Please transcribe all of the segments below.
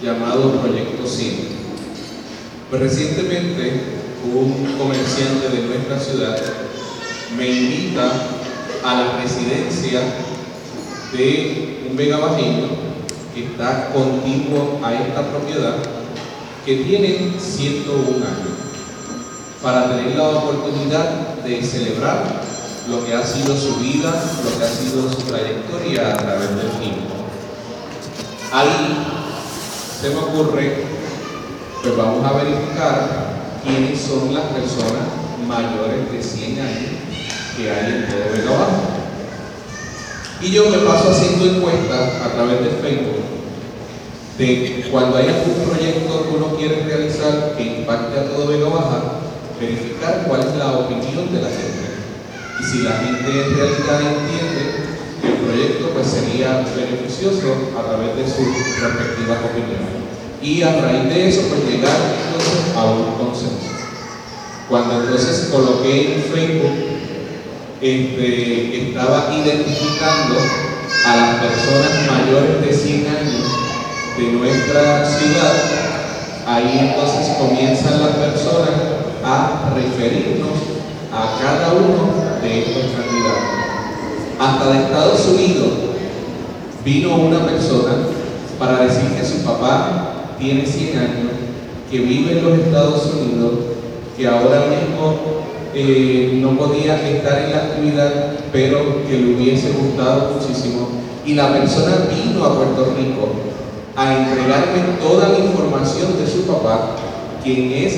llamado Proyecto 100. Pues recientemente un comerciante de nuestra ciudad me invita a la residencia de un vegabajeño que está contiguo a esta propiedad, que tiene 101 años, para tener la oportunidad de celebrar lo que ha sido su vida, lo que ha sido su trayectoria a través del tiempo. Ahí se me ocurre, pues vamos a verificar quiénes son las personas mayores de 100 años que hay en todo Vega Baja. Y yo me paso haciendo encuestas a través de Facebook de cuando hay algún proyecto que uno quiere realizar que impacte a todo Vega Baja, verificar cuál es la opinión de la gente. Y si la gente en realidad entiende que el proyecto pues sería beneficioso a través de sus respectivas opiniones. Y a raíz de eso pues llegar entonces a un consenso. Cuando entonces coloqué en Facebook, estaba identificando a las personas mayores de 100 años de nuestra ciudad. Ahí entonces comienzan las personas a referirnos a cada uno de estos candidatos. Hasta de Estados Unidos vino una persona para decir que su papá tiene 100 años, que vive en los Estados Unidos, que ahora mismo no podía estar en la actividad, pero que le hubiese gustado muchísimo. Y la persona vino a Puerto Rico a entregarme toda la información de su papá, quien es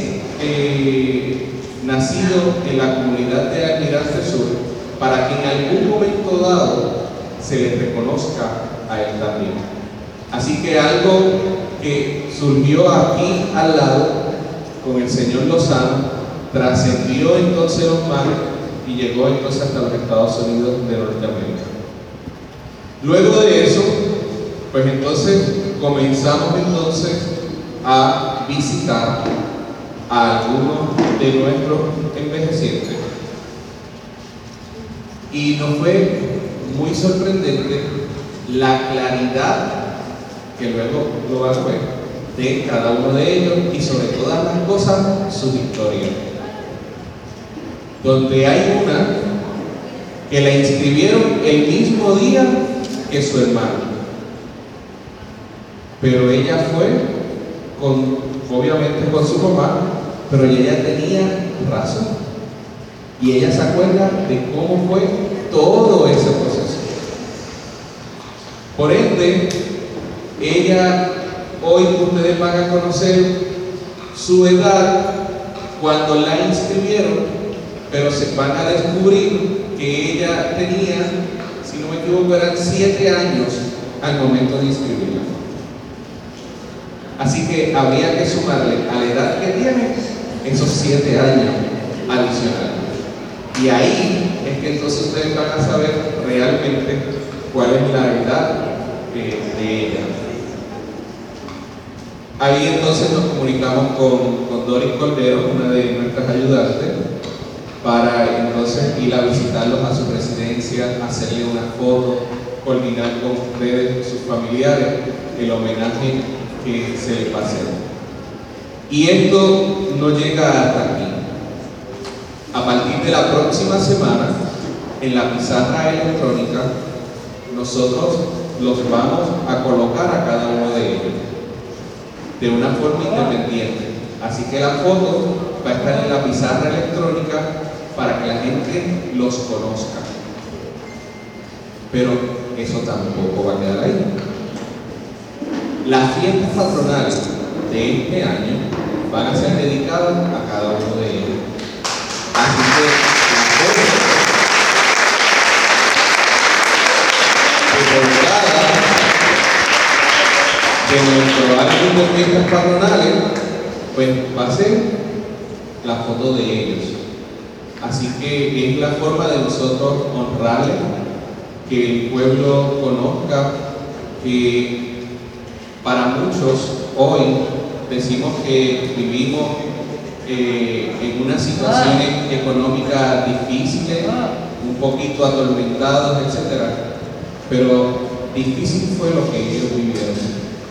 nacido en la comunidad de Almirante Sur, para que en algún momento dado se le reconozca a él también. Así que algo que surgió aquí al lado con el señor Lozano trascendió entonces los mares y llegó entonces hasta los Estados Unidos de Norteamérica. Luego de eso, pues entonces comenzamos entonces a visitar a algunos de nuestros envejecientes, y nos fue muy sorprendente la claridad, que luego lo van a ver, de cada uno de ellos, y sobre todas las cosas sus historias. Donde hay una que la inscribieron el mismo día que su hermano, pero ella fue obviamente con su mamá, pero ella tenía razón, y ella se acuerda de cómo fue todo ese proceso. Por ende, ella, hoy ustedes van a conocer su edad cuando la inscribieron, pero se van a descubrir que ella tenía, si no me equivoco, eran 7 años al momento de inscribirla. Así que habría que sumarle a la edad que tiene esos 7 años adicionales. Y ahí es que entonces ustedes van a saber realmente cuál es la edad de ella. Ahí entonces nos comunicamos con Doris Cordero, una de nuestras ayudantes, para entonces ir a visitarlos a su residencia, hacerle una foto, coordinar con ustedes, sus familiares, el homenaje que se les va a hacer. Y esto no llega hasta aquí. A partir de la próxima semana, en la pizarra electrónica, nosotros los vamos a colocar a cada uno de ellos de una forma independiente. Así que la foto va a estar en la pizarra electrónica para que la gente los conozca. Pero eso tampoco va a quedar ahí. Las fiestas patronales de este año van a ser dedicadas a cada uno de ellos. Así que la foto de nuestro álbum de fiestas patronales, pues va a ser la foto de ellos. Así que es la forma de nosotros honrarles, que el pueblo conozca que para muchos hoy decimos que vivimos en unas situaciones económicas difíciles, un poquito atormentados, etc. Pero difícil fue lo que ellos vivieron.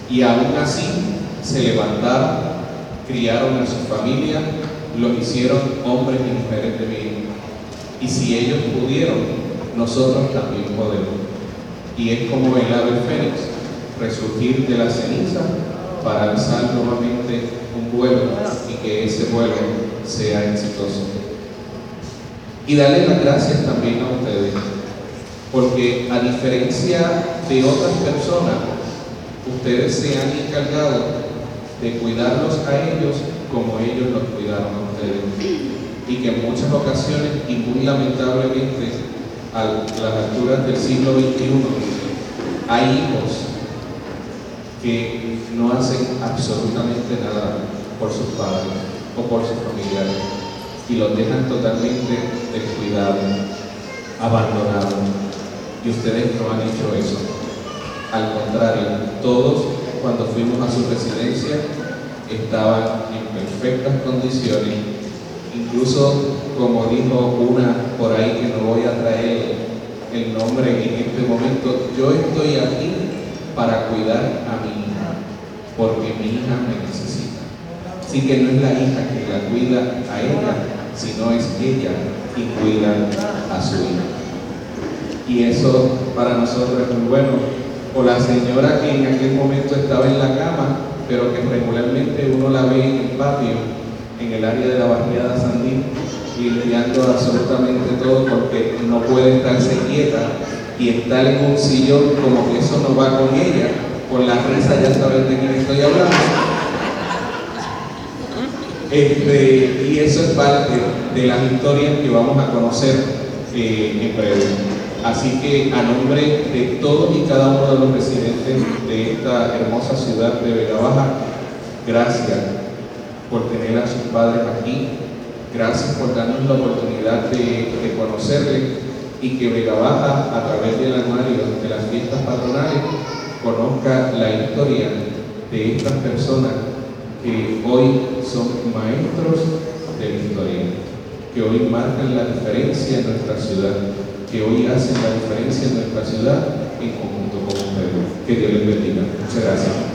y aún así se levantaron, criaron a su familia, los hicieron hombres y mujeres de bien. Y si ellos pudieron, nosotros también podemos. Y es como el ave fénix, resurgir de la ceniza para alzar nuevamente un vuelo y que ese vuelo sea exitoso. Y darle las gracias también a ustedes, porque a diferencia de otras personas, ustedes se han encargado de cuidarlos a ellos como ellos los cuidaron a ustedes. Y que en muchas ocasiones, y muy lamentablemente, a las alturas del siglo XXI, hay hijos que no hacen absolutamente nada por sus padres o por sus familiares y los dejan totalmente descuidados, abandonados. Y ustedes no han hecho eso. Al contrario, todos cuando fuimos a su residencia estaban en perfectas condiciones. Incluso, como dijo una por ahí que no voy a traer el nombre en este momento, yo estoy aquí para cuidar a mi hija, porque mi hija me necesita. Así que no es la hija que la cuida a ella, sino es ella quien cuida a su hija. Y eso para nosotros es muy bueno. O la señora que en aquel momento estaba en la cama, pero que regularmente uno la ve en el patio, en el área de la barriada Sandín, limpiando absolutamente todo porque no puede estarse quieta y estar en un sillón como que eso no va con ella. Con la risa ya saben de quién estoy hablando. Y eso es parte de las historias que vamos a conocer en breve. Así que a nombre de todos y cada uno de los residentes de esta hermosa ciudad de Vega Baja, gracias por tener a sus padres aquí, gracias por darnos la oportunidad de conocerles y que Vega Baja, a través del anuario de las fiestas patronales, conozca la historia de estas personas que hoy son maestros de la historia, que hoy marcan la diferencia en nuestra ciudad, que hoy hacen la diferencia en nuestra ciudad en conjunto con ustedes. Que Dios les bendiga. Muchas gracias.